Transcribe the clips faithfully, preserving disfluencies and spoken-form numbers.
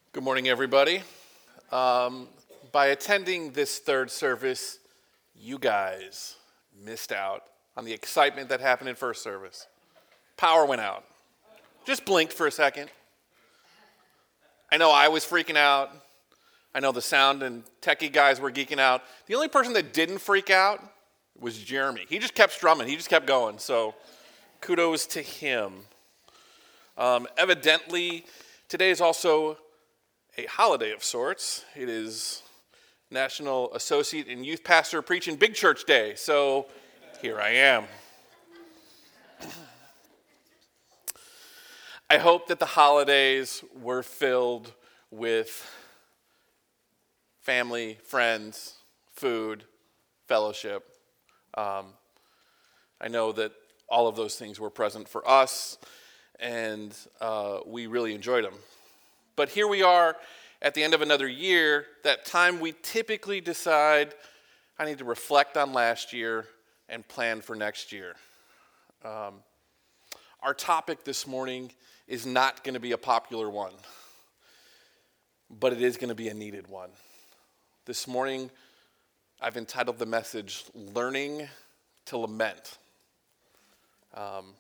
Good morning, everybody. Um, by attending this third service, you guys missed out on the excitement that happened in first service. Power went out. Just blinked for a second. I know I was freaking out. I know the sound and techie guys were geeking out. The only person that didn't freak out was Jeremy. He just kept strumming. He just kept going. So kudos to him. Um, evidently, today is also a holiday of sorts. It is National Associate and Youth Pastor Preaching Big Church Day. So here I am. I hope that the holidays were filled with family, friends, food, fellowship. Um, I know that all of those things were present for us, and uh, we really enjoyed them. But here we are at the end of another year, that time we typically decide, I need to reflect on last year and plan for next year. Um, our topic this morning is not going to be a popular one, but it is going to be a needed one. This morning, I've entitled the message, Learning to Lament. Um,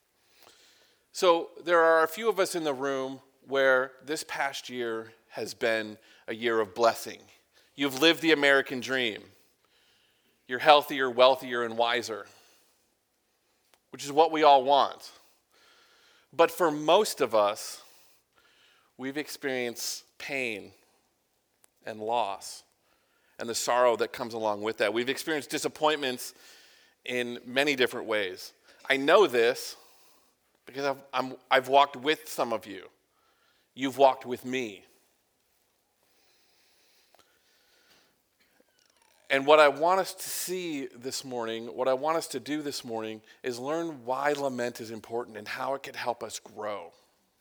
so there are a few of us in the room where this past year has been a year of blessing. You've lived the American dream. You're healthier, wealthier, and wiser, which is what we all want. But for most of us, we've experienced pain and loss and the sorrow that comes along with that. We've experienced disappointments in many different ways. I know this because I've, I'm, I've walked with some of you. You've walked with me. And what I want us to see this morning, what I want us to do this morning, is learn why lament is important and how it can help us grow.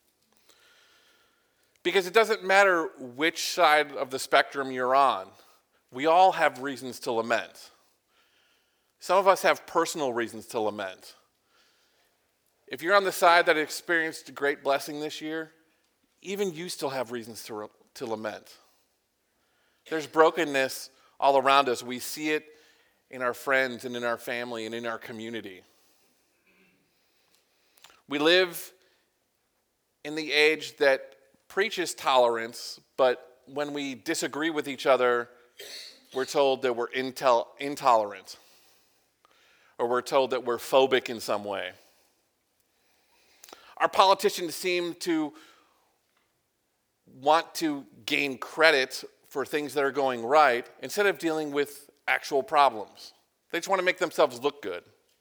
Because it doesn't matter which side of the spectrum you're on, we all have reasons to lament. Some of us have personal reasons to lament. If you're on the side that experienced a great blessing this year, even you still have reasons to, re- to lament. There's brokenness all around us. We see it in our friends and in our family and in our community. We live in the age that preaches tolerance, but when we disagree with each other, we're told that we're intel- intolerant, or we're told that we're phobic in some way. Our politicians seem to want to gain credit for things that are going right instead of dealing with actual problems. They just want to make themselves look good.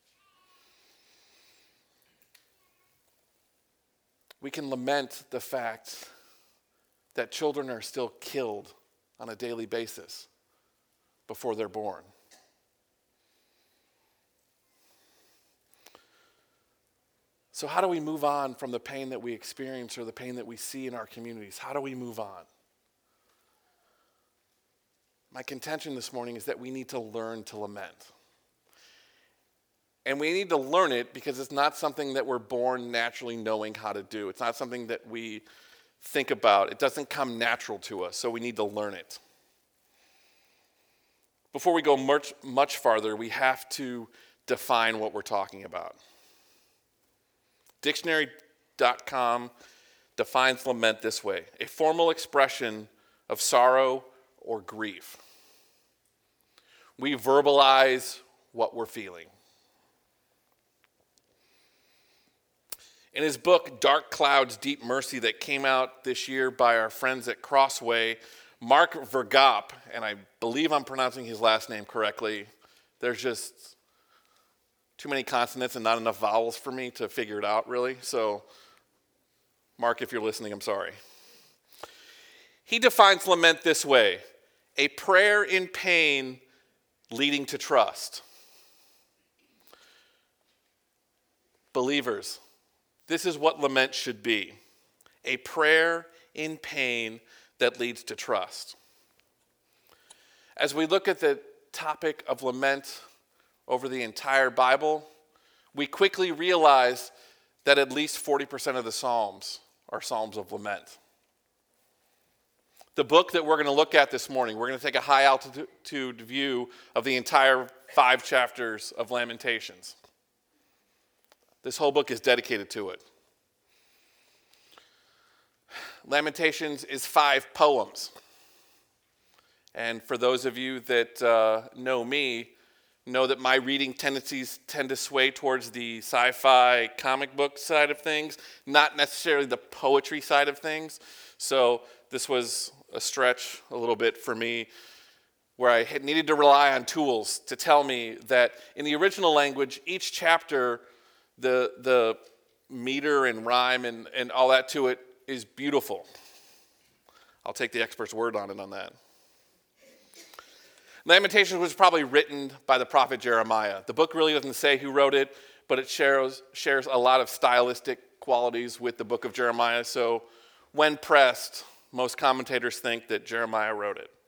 We can lament the fact that children are still killed on a daily basis before they're born. So how do we move on from the pain that we experience or the pain that we see in our communities? How do we move on? My contention this morning is that we need to learn to lament. And we need to learn it because it's not something that we're born naturally knowing how to do. It's not something that we think about. It doesn't come natural to us, so we need to learn it. Before we go much, much farther, we have to define what we're talking about. Dictionary dot com defines lament this way: a formal expression of sorrow or grief. We verbalize what we're feeling. In his book, Dark Clouds, Deep Mercy, that came out this year by our friends at Crossway, Mark Vergop, and I believe I'm pronouncing his last name correctly, there's just too many consonants and not enough vowels for me to figure it out, really. So, Mark, if you're listening, I'm sorry. He defines lament this way: a prayer in pain leading to trust. Believers, this is what lament should be: a prayer in pain that leads to trust. As we look at the topic of lament over the entire Bible, we quickly realize that at least forty percent of the Psalms are Psalms of lament. the book that we're going to look at this morning, we're going to take a high altitude view of the entire five chapters of Lamentations. This whole book is dedicated to it. Lamentations is five poems. And for those of you that uh, know me, know that my reading tendencies tend to sway towards the sci-fi comic book side of things, not necessarily the poetry side of things. So this was a stretch a little bit for me, where I had needed to rely on tools to tell me that in the original language, each chapter, the the meter and rhyme and, and all that to it is beautiful. I'll take the expert's word on it on that. Lamentations was probably written by the prophet Jeremiah. The book really doesn't say who wrote it, but it shares, shares a lot of stylistic qualities with the book of Jeremiah. So when pressed, most commentators think that Jeremiah wrote it.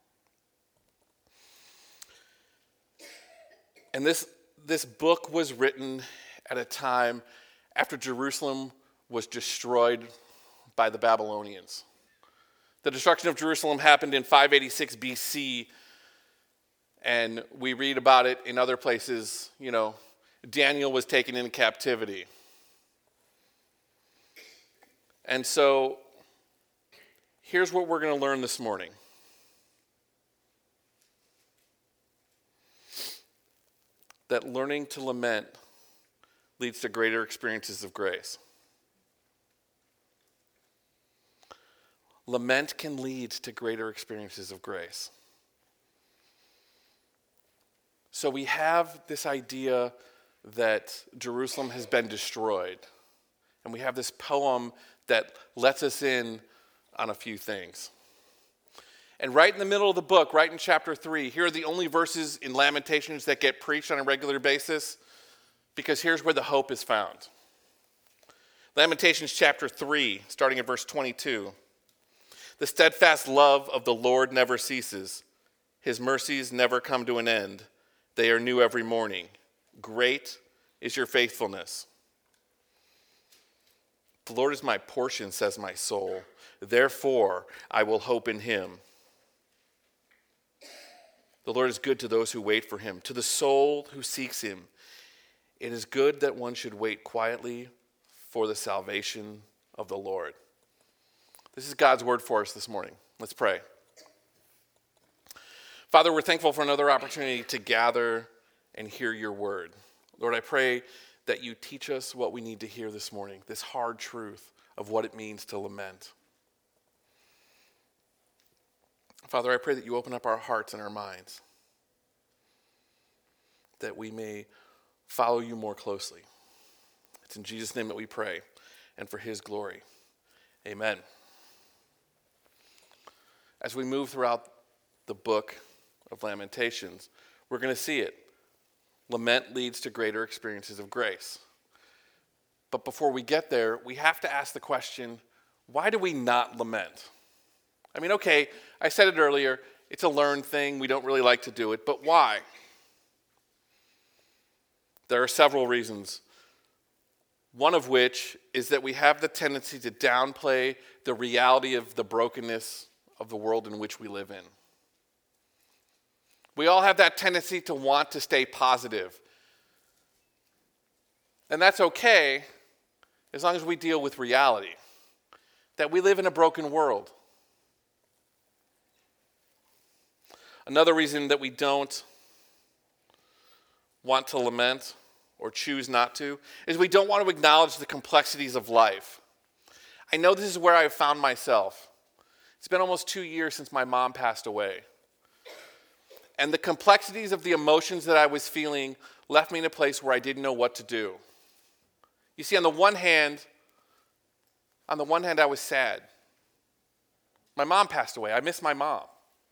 And this, this book was written at a time after Jerusalem was destroyed by the Babylonians. The destruction of Jerusalem happened in five eighty-six B C, and we read about it in other places. You know, Daniel was taken into captivity. And so, here's what we're going to learn this morning. That learning to lament leads to greater experiences of grace. Lament can lead to greater experiences of grace. So we have this idea that Jerusalem has been destroyed. And we have this poem that lets us in on a few things. And right in the middle of the book, right in chapter three, here are the only verses in Lamentations that get preached on a regular basis, because here's where the hope is found. Lamentations chapter three, starting at verse twenty-two. The steadfast love of the Lord never ceases. His mercies never come to an end. They are new every morning. Great is your faithfulness. The Lord is my portion, says my soul. Therefore, I will hope in him. The Lord is good to those who wait for him, to the soul who seeks him. It is good that one should wait quietly for the salvation of the Lord. This is God's word for us this morning. Let's pray. Father, we're thankful for another opportunity to gather and hear your word. Lord, I pray that you teach us what we need to hear this morning, this hard truth of what it means to lament. Father, I pray that you open up our hearts and our minds, that we may follow you more closely. It's in Jesus' name that we pray, and for his glory. Amen. As we move throughout the book of Lamentations, we're going to see it. Lament leads to greater experiences of grace. But before we get there, we have to ask the question, why do we not lament? I mean, okay, I said it earlier, it's a learned thing, we don't really like to do it, but why? There are several reasons. One of which is that we have the tendency to downplay the reality of the brokenness of the world in which we live in. We all have that tendency to want to stay positive. And that's okay as long as we deal with reality, that we live in a broken world. Another reason that we don't want to lament or choose not to is we don't want to acknowledge the complexities of life. I know this is where I've found myself. It's been almost two years since my mom passed away. And the complexities of the emotions that I was feeling left me in a place where I didn't know what to do. You see, on the one hand, on the one hand, I was sad. My mom passed away. I miss my mom.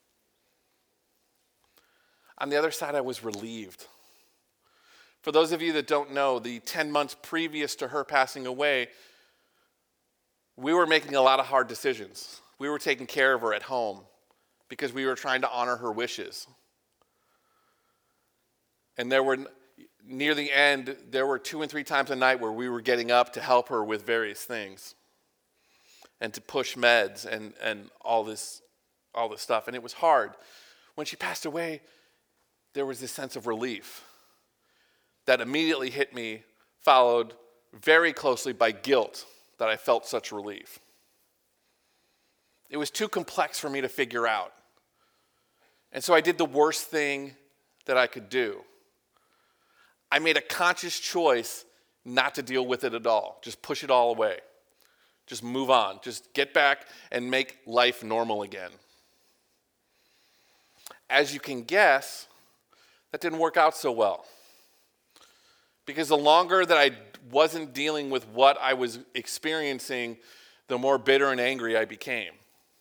On the other side, I was relieved. For those of you that don't know, the ten months previous to her passing away, we were making a lot of hard decisions. We were taking care of her at home because we were trying to honor her wishes. And there were, near the end, there were two and three times a night where we were getting up to help her with various things and to push meds and, and all this all this stuff, and it was hard. When she passed away, there was this sense of relief that immediately hit me, followed very closely by guilt that I felt such relief. It was too complex for me to figure out. And so I did the worst thing that I could do. I made a conscious choice not to deal with it at all. Just push it all away. Just move on. Just get back and make life normal again. As you can guess, that didn't work out so well. Because the longer that I wasn't dealing with what I was experiencing, the more bitter and angry I became.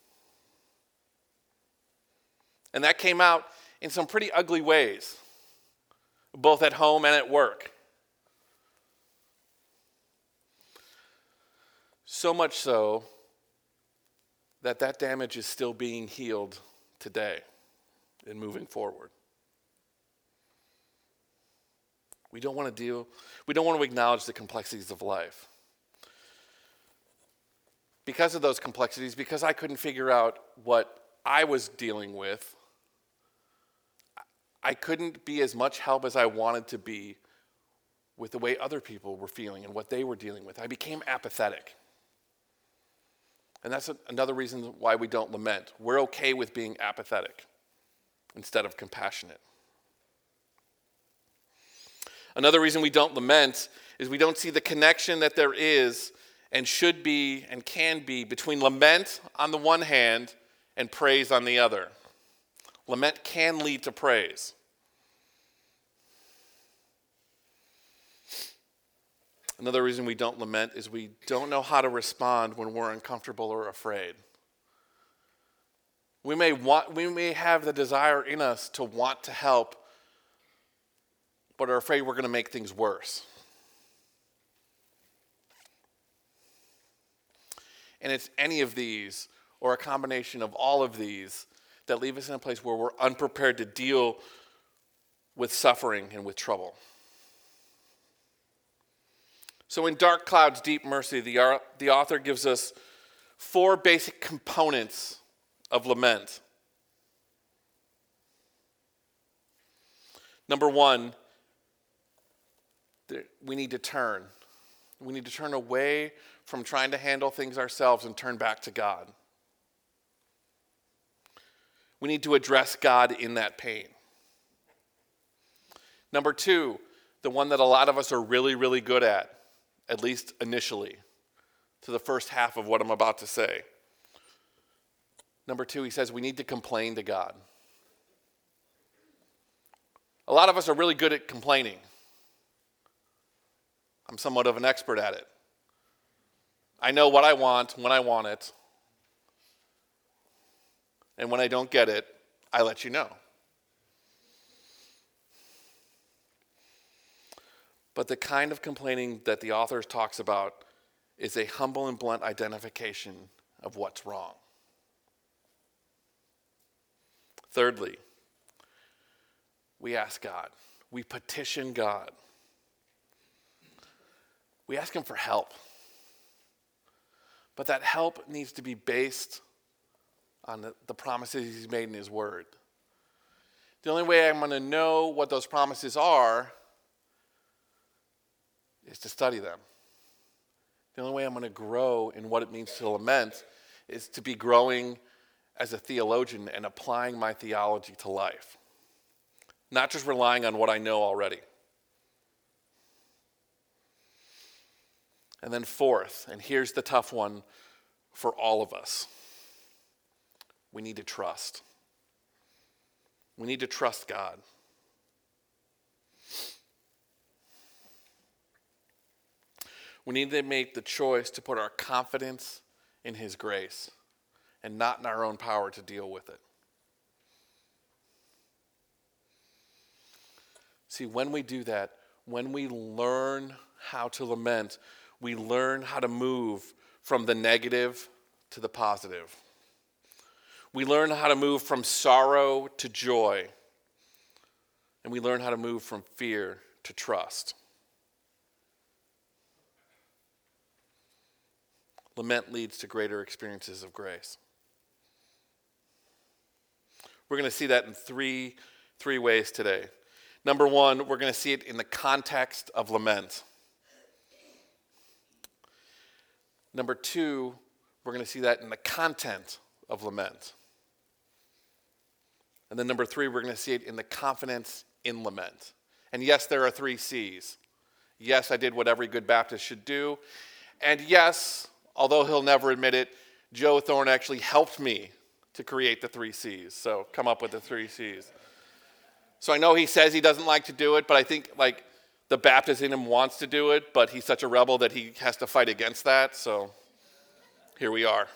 And that came out in some pretty ugly ways, both at home and at work. So much so that that damage is still being healed today and moving forward. We don't want to deal, we don't want to acknowledge the complexities of life. Because of those complexities, because I couldn't figure out what I was dealing with, I couldn't be as much help as I wanted to be with the way other people were feeling and what they were dealing with. I became apathetic. And that's a, another reason why we don't lament. We're okay with being apathetic instead of compassionate. Another reason we don't lament is we don't see the connection that there is and should be and can be between lament on the one hand and praise on the other. Lament can lead to praise. Another reason we don't lament is we don't know how to respond when we're uncomfortable or afraid. We may want, we may have the desire in us to want to help, but are afraid we're going to make things worse. And it's any of these, or a combination of all of these, that leave us in a place where we're unprepared to deal with suffering and with trouble. So in Dark Clouds, Deep Mercy, the, the author gives us four basic components of lament. Number one, we need to turn. We need to turn away from trying to handle things ourselves and turn back to God. We need to address God in that pain. Number two, the one that a lot of us are really, really good at, at least initially, to the first half of what I'm about to say. Number two, he says we need to complain to God. A lot of us are really good at complaining. I'm somewhat of an expert at it. I know what I want when I want it. And when I don't get it, I let you know. But the kind of complaining that the author talks about is a humble and blunt identification of what's wrong. Thirdly, we ask God. We petition God. We ask him for help. But that help needs to be based on the, the promises he's made in his word. The only way I'm going to know what those promises are is to study them. The only way I'm going to grow in what it means to lament is to be growing as a theologian and applying my theology to life. Not just relying on what I know already. And then fourth, and here's the tough one for all of us. We need to trust. We need to trust God. We need to make the choice to put our confidence in his grace and not in our own power to deal with it. See, when we do that, when we learn how to lament, we learn how to move from the negative to the positive. We learn how to move from sorrow to joy. And we learn how to move from fear to trust. Lament leads to greater experiences of grace. We're going to see that in three, three ways today. Number one, we're going to see it in the context of lament. Number two, we're going to see that in the content of lament. And then number three, we're going to see it in the confidence in lament. And yes, there are three C's. Yes, I did what every good Baptist should do. And yes, although he'll never admit it, Joe Thorne actually helped me to create the three C's. So come up with the three C's. So I know he says he doesn't like to do it, but I think like the Baptist in him wants to do it, but he's such a rebel that he has to fight against that. So here we are.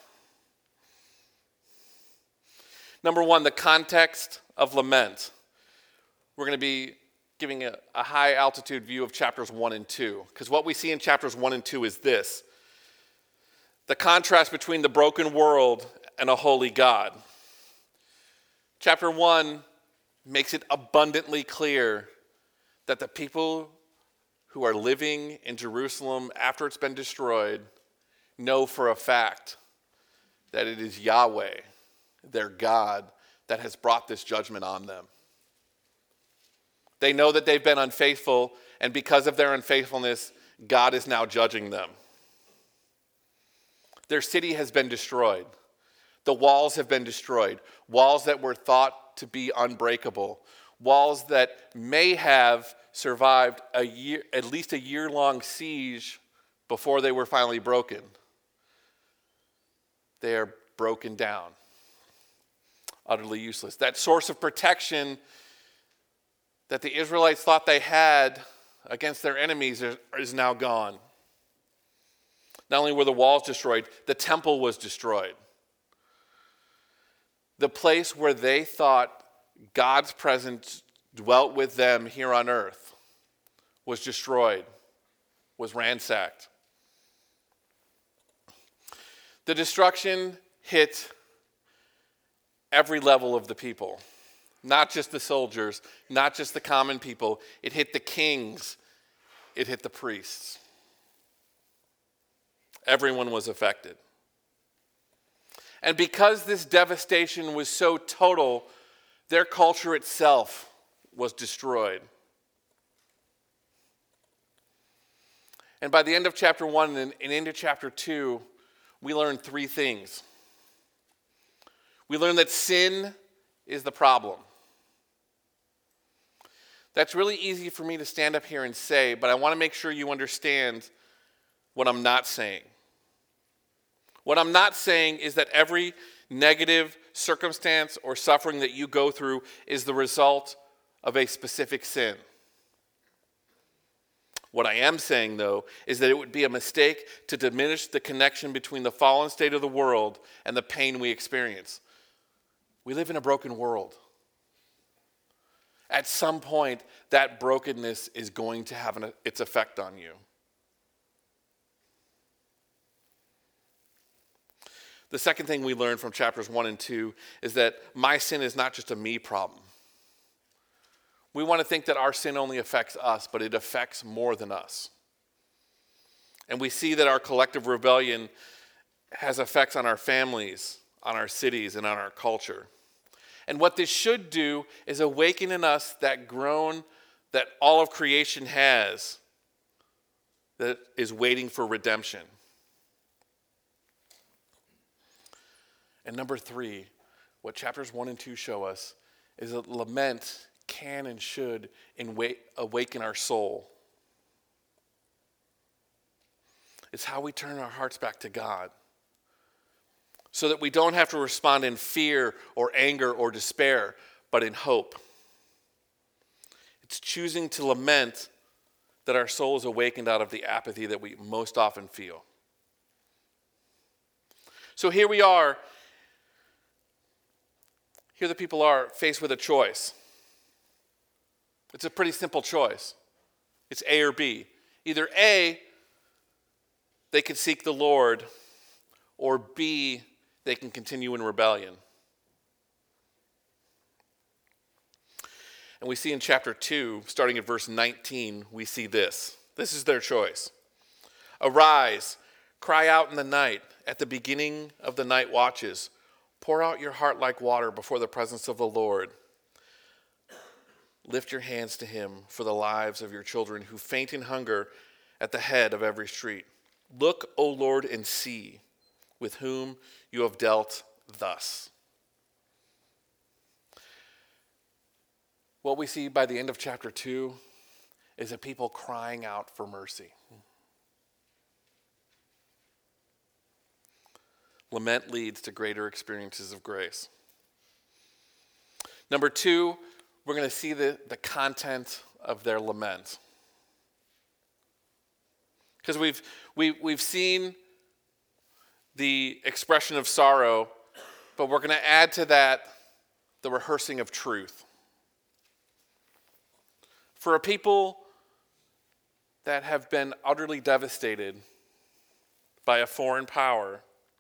Number one, the context of lament. We're going to be giving a, a high altitude view of chapters one and two, because what we see in chapters one and two is this: the contrast between the broken world and a holy God. Chapter one makes it abundantly clear that the people who are living in Jerusalem after it's been destroyed know for a fact that it is Yahweh, their God, that has brought this judgment on them. They know that they've been unfaithful, and because of their unfaithfulness, God is now judging them. Their city has been destroyed. The walls have been destroyed. Walls that were thought to be unbreakable. Walls that may have survived a year, at least a year-long siege before they were finally broken. They are broken down. Utterly useless. That source of protection that the Israelites thought they had against their enemies is now gone. Not only were the walls destroyed, the temple was destroyed. The place where they thought God's presence dwelt with them here on earth was destroyed, was ransacked. The destruction hit every level of the people. Not just the soldiers, not just the common people. It hit the kings. It hit the priests. Everyone was affected. And because this devastation was so total, their culture itself was destroyed. And by the end of chapter one and into chapter two, we learn three things. We learn that sin is the problem. That's really easy for me to stand up here and say, but I want to make sure you understand what I'm not saying. What I'm not saying is that every negative circumstance or suffering that you go through is the result of a specific sin. What I am saying, though, is that it would be a mistake to diminish the connection between the fallen state of the world and the pain we experience. We live in a broken world. At some point, that brokenness is going to have an, its effect on you. The second thing we learn from chapters one and two is that my sin is not just a me problem. We want to think that our sin only affects us, but it affects more than us. And we see that our collective rebellion has effects on our families, on our cities, and on our culture. And what this should do is awaken in us that groan that all of creation has that is waiting for redemption. And number three, what chapters one and two show us is that lament can and should awaken our soul. It's how we turn our hearts back to God, so that we don't have to respond in fear or anger or despair, but in hope. It's choosing to lament that our soul is awakened out of the apathy that we most often feel. So here we are. Here the people are faced with a choice. It's a pretty simple choice. It's A or B. Either A, they could seek the Lord, or B, they can continue in rebellion. And we see in chapter two, starting at verse nineteen, we see this. This is their choice. Arise, cry out in the night, at the beginning of the night watches. Pour out your heart like water before the presence of the Lord. Lift your hands to him for the lives of your children who faint in hunger at the head of every street. Look, O Lord, and see with whom you have dealt thus. What we see by the end of chapter two is a people crying out for mercy. Lament leads to greater experiences of grace. Number two, we're going to see the, the content of their lament. Because we've, we, we've seen the expression of sorrow, but we're going to add to that the rehearsing of truth. For a people that have been utterly devastated by a foreign power,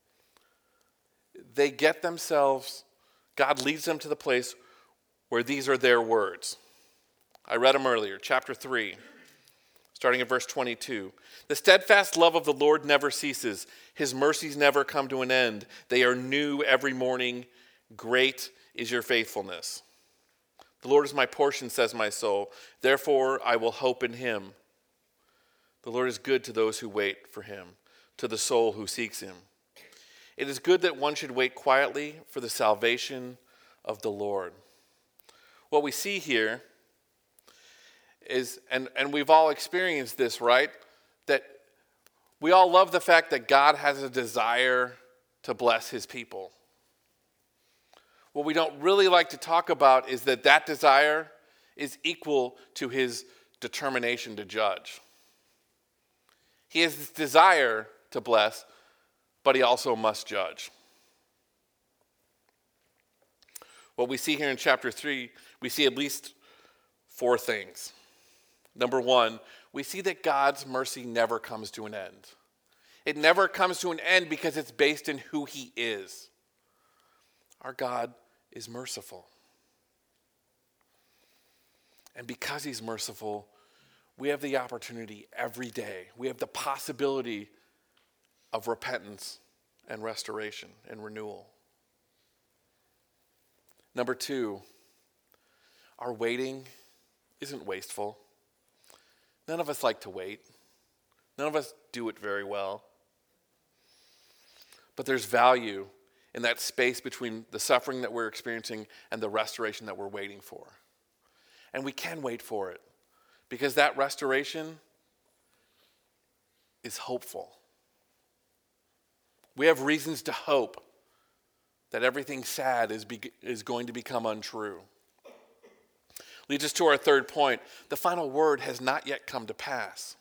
they get themselves, God leads them to the place where these are their words. I read them earlier, chapter three, starting at verse twenty-two. The steadfast love of the Lord never ceases. His mercies never come to an end. They are new every morning. Great is your faithfulness. The Lord is my portion, says my soul. Therefore, I will hope in him. The Lord is good to those who wait for him, to the soul who seeks him. It is good that one should wait quietly for the salvation of the Lord. What we see here is, and, and we've all experienced this, right? That we all love the fact that God has a desire to bless his people. What we don't really like to talk about is that that desire is equal to his determination to judge. He has this desire to bless, but he also must judge. What we see here in chapter three, we see at least four things. Number one, we see that God's mercy never comes to an end. It never comes to an end because it's based in who he is. Our God is merciful. And because he's merciful, we have the opportunity every day. We have the possibility of repentance and restoration and renewal. Number two, our waiting isn't wasteful. None of us like to wait. None of us do it very well. But there's value in that space between the suffering that we're experiencing and the restoration that we're waiting for. And we can wait for it because that restoration is hopeful. We have reasons to hope that everything sad is, be, is going to become untrue. Leads us to our third point. The final word has not yet come to pass.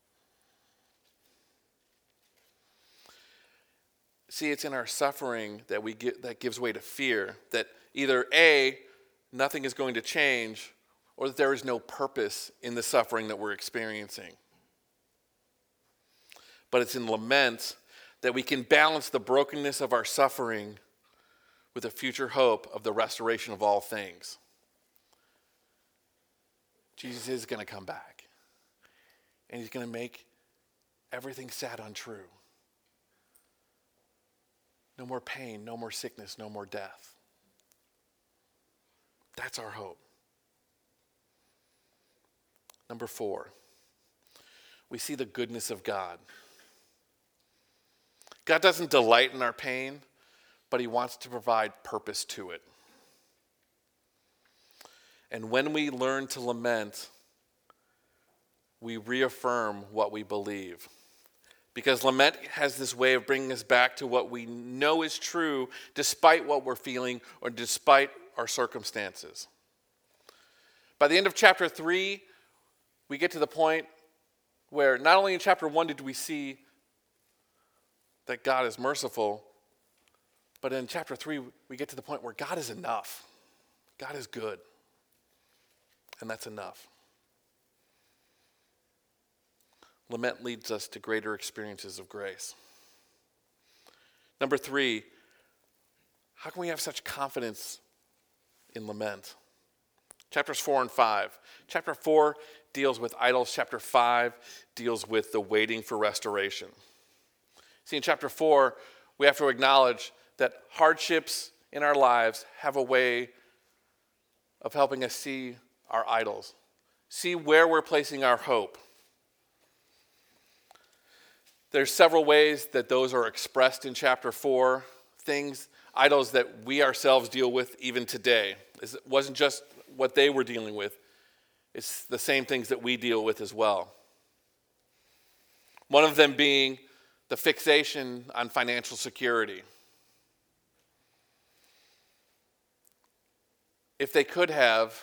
See, it's in our suffering that we get that gives way to fear, that either A, nothing is going to change, or that there is no purpose in the suffering that we're experiencing. But it's in lament that we can balance the brokenness of our suffering with a future hope of the restoration of all things. Jesus is going to come back, and he's going to make everything sad untrue. No more pain, no more sickness, no more death. That's our hope. Number four, we see the goodness of God. God doesn't delight in our pain, but he wants to provide purpose to it. And when we learn to lament, we reaffirm what we believe. Because lament has this way of bringing us back to what we know is true despite what we're feeling or despite our circumstances. By the end of chapter three, we get to the point where not only in chapter one did we see that God is merciful, but in chapter three, we get to the point where God is enough. God is good. And that's enough. Lament leads us to greater experiences of grace. Number three, how can we have such confidence in lament? Chapters four and five. Chapter four deals with idols. Chapter five deals with the waiting for restoration. See, in chapter four, we have to acknowledge that hardships in our lives have a way of helping us see our idols, see where we're placing our hope. There's several ways that those are expressed in chapter four, things, idols that we ourselves deal with even today. It wasn't just what they were dealing with. It's the same things that we deal with as well. One of them being the fixation on financial security. If they could have,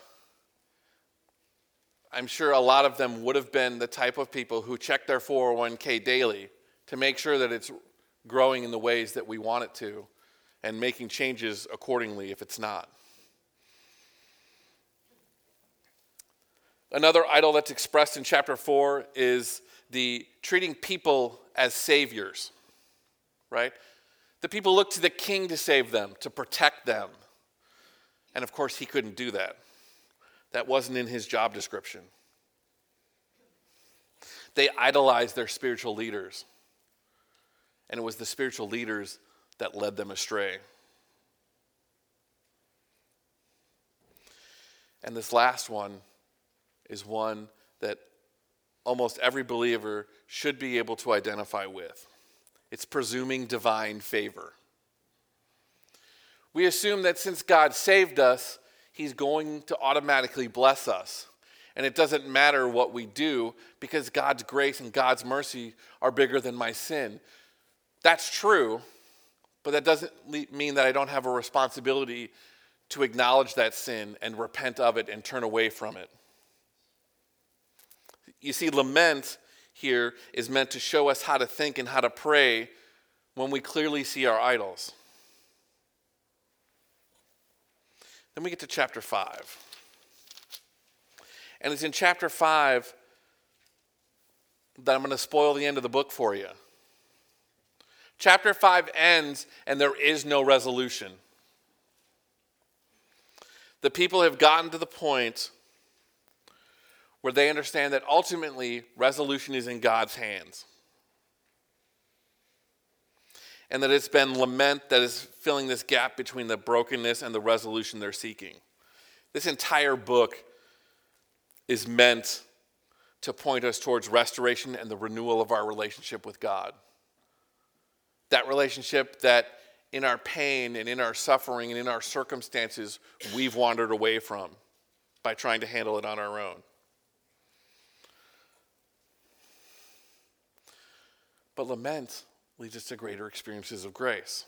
I'm sure a lot of them would have been the type of people who check their four oh one k daily to make sure that it's growing in the ways that we want it to and making changes accordingly if it's not. Another idol that's expressed in chapter four is the treating people as saviors, right? The people look to the king to save them, to protect them. And of course, he couldn't do that. That wasn't in his job description. They idolized their spiritual leaders. And it was the spiritual leaders that led them astray. And this last one is one that almost every believer should be able to identify with. It's presuming divine favor. We assume that since God saved us, he's going to automatically bless us. And it doesn't matter what we do because God's grace and God's mercy are bigger than my sin. That's true, but that doesn't mean that I don't have a responsibility to acknowledge that sin and repent of it and turn away from it. You see, lament here is meant to show us how to think and how to pray when we clearly see our idols. Then we get to chapter five. And it's in chapter five that I'm going to spoil the end of the book for you. Chapter five ends and there is no resolution. The people have gotten to the point where they understand that ultimately resolution is in God's hands. And that it's been lament that is filling this gap between the brokenness and the resolution they're seeking. This entire book is meant to point us towards restoration and the renewal of our relationship with God. That relationship that in our pain and in our suffering and in our circumstances we've wandered away from by trying to handle it on our own. But lament leads us to greater experiences of grace.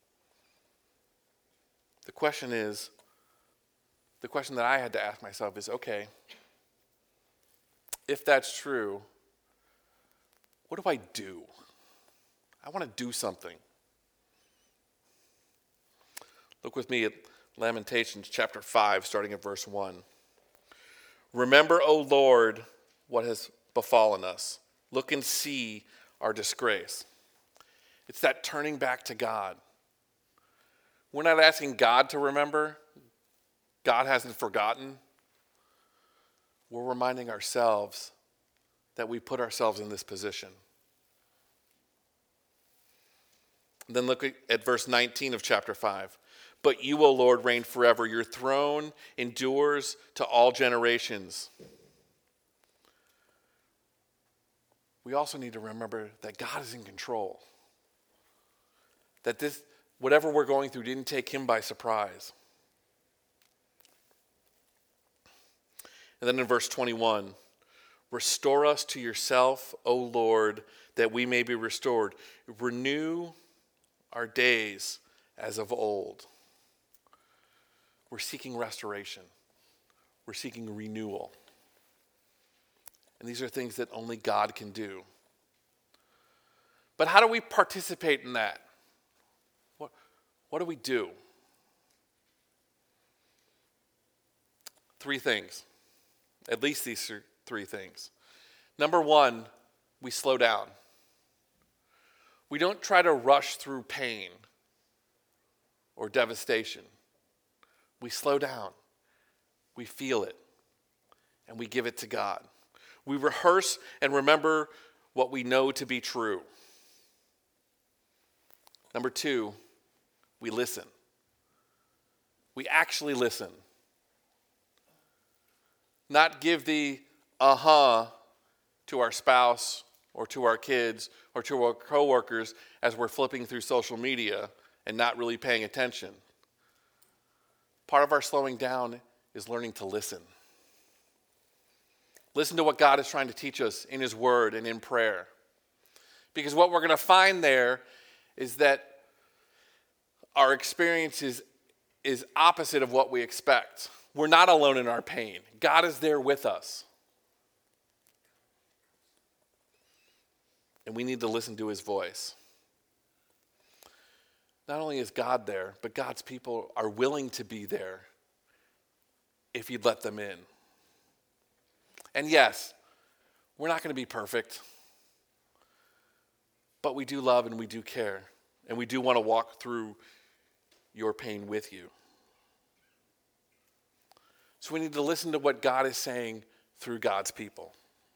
The question is, the question that I had to ask myself is, okay, if that's true, what do I do? I want to do something. Look with me at Lamentations chapter five, starting at verse one. Remember, O Lord, what has befallen us. Look and see our disgrace. It's that turning back to God. We're not asking God to remember. God hasn't forgotten. We're reminding ourselves that we put ourselves in this position. And then look at verse nineteen of chapter five. But you, O Lord, reign forever. Your throne endures to all generations. We also need to remember that God is in control. That this, whatever we're going through, didn't take him by surprise. And then in verse twenty-one, restore us to yourself, O Lord, that we may be restored. Renew our days as of old. We're seeking restoration. We're seeking renewal. And these are things that only God can do. But how do we participate in that? What, what do we do? Three things. At least these are three things. Number one, we slow down. We don't try to rush through pain or devastation. We slow down. We feel it. And we give it to God. We rehearse and remember what we know to be true. Number two, we listen. We actually listen. Not give the uh-huh to our spouse or to our kids or to our coworkers as we're flipping through social media and not really paying attention. Part of our slowing down is learning to listen. Listen to what God is trying to teach us in his word and in prayer. Because what we're going to find there is that our experience is, is opposite of what we expect. We're not alone in our pain. God is there with us. And we need to listen to his voice. Not only is God there, but God's people are willing to be there if you'd let them in. And yes, we're not going to be perfect, but we do love and we do care, and we do want to walk through your pain with you. So we need to listen to what God is saying through God's people.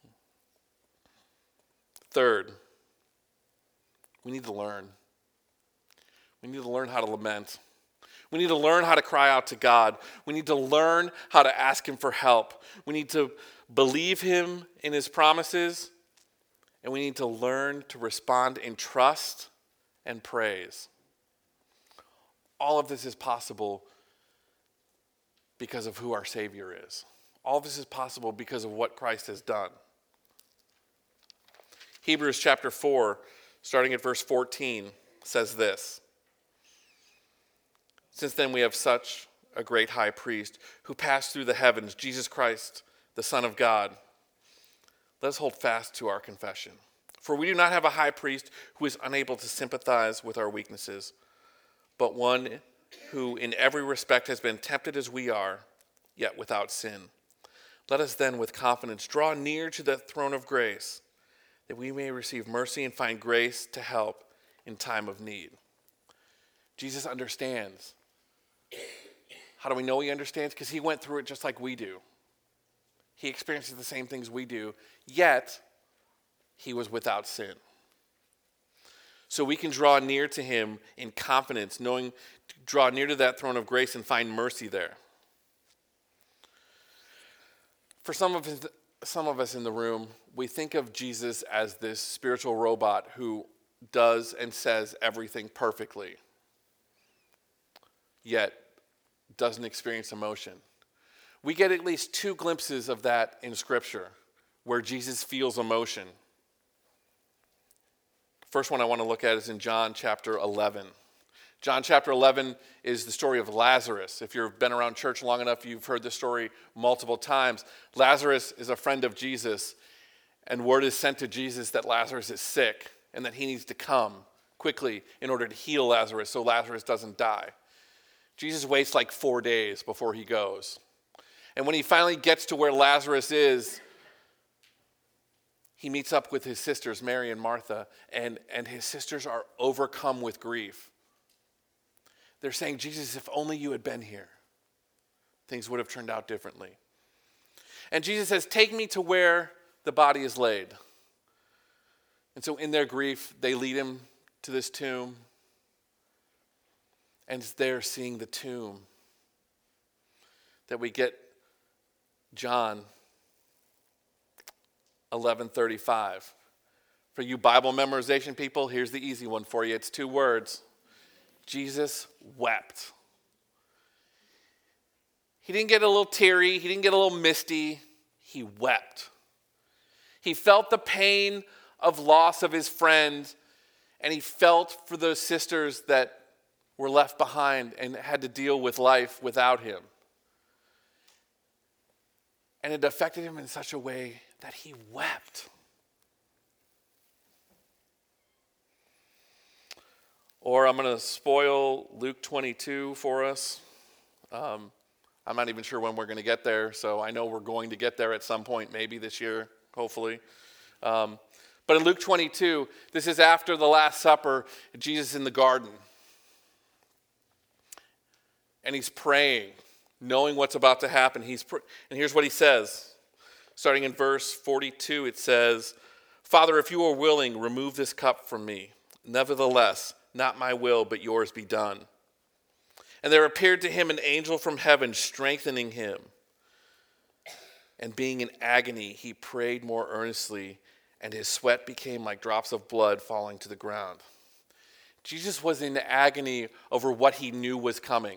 Third, we need to learn. We need to learn how to lament. We need to learn how to cry out to God. We need to learn how to ask him for help. We need to believe him in his promises, and we need to learn to respond in trust and praise. All of this is possible because of who our Savior is. All of this is possible because of what Christ has done. Hebrews chapter four, starting at verse fourteen, says this. Since then we have such a great high priest who passed through the heavens, Jesus Christ, the Son of God. Let us hold fast to our confession. For we do not have a high priest who is unable to sympathize with our weaknesses, but one who in every respect has been tempted as we are, yet without sin. Let us then with confidence draw near to the throne of grace, that we may receive mercy and find grace to help in time of need. Jesus understands. How do we know he understands? Because he went through it just like we do. He experiences the same things we do, yet he was without sin. So we can draw near to him in confidence, knowing to draw near to that throne of grace and find mercy there. For some of his, some of us in the room, we think of Jesus as this spiritual robot who does and says everything perfectly, yet doesn't experience emotion. We get at least two glimpses of that in Scripture, where Jesus feels emotion. First one I want to look at is in John chapter eleven. John chapter eleven is the story of Lazarus. If you've been around church long enough, you've heard this story multiple times. Lazarus is a friend of Jesus, and word is sent to Jesus that Lazarus is sick and that he needs to come quickly in order to heal Lazarus so Lazarus doesn't die. Jesus waits like four days before he goes. And when he finally gets to where Lazarus is, he meets up with his sisters, Mary and Martha, and, and his sisters are overcome with grief. They're saying, Jesus, if only you had been here, things would have turned out differently. And Jesus says, take me to where the body is laid. And so in their grief, they lead him to this tomb. And it's there seeing the tomb that we get John eleven thirty-five. For you Bible memorization people, here's the easy one for you. It's two words. Jesus wept. He didn't get a little teary. He didn't get a little misty. He wept. He felt the pain of loss of his friend, and he felt for those sisters that were left behind and had to deal with life without him. And it affected him in such a way that he wept. Or I'm going to spoil Luke twenty-two for us. Um, I'm not even sure when we're going to get there, so I know we're going to get there at some point, maybe this year, hopefully. Um, but in Luke twenty-two, this is after the Last Supper, Jesus in the garden. And he's praying, knowing what's about to happen. He's pr- and here's what he says. Starting in verse forty-two, it says, Father, if you are willing, remove this cup from me. Nevertheless, not my will, but yours be done. And there appeared to him an angel from heaven, strengthening him. And being in agony, he prayed more earnestly, and his sweat became like drops of blood falling to the ground. Jesus was in agony over what he knew was coming.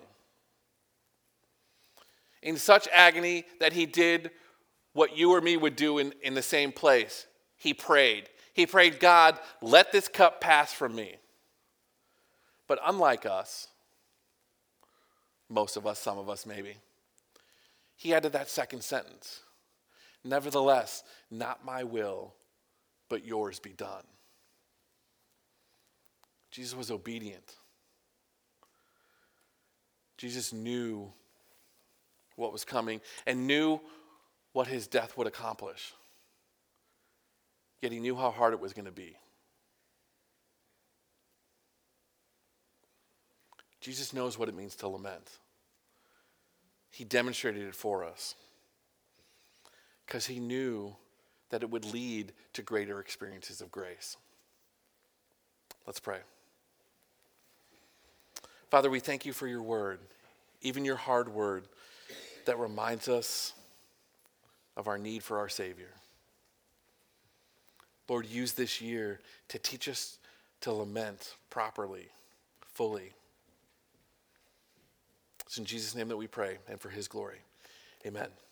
In such agony that he did what you or me would do in, in the same place. He prayed. He prayed, God, let this cup pass from me. But unlike us, most of us, some of us maybe, he added that second sentence. Nevertheless, not my will, but yours be done. Jesus was obedient. Jesus knew what was coming and knew what his death would accomplish. Yet he knew how hard it was going to be. Jesus knows what it means to lament. He demonstrated it for us because he knew that it would lead to greater experiences of grace. Let's pray. Father, we thank you for your word, even your hard word that reminds us of our need for our Savior. Lord, use this year to teach us to lament properly, fully. It's in Jesus' name that we pray and for his glory. Amen.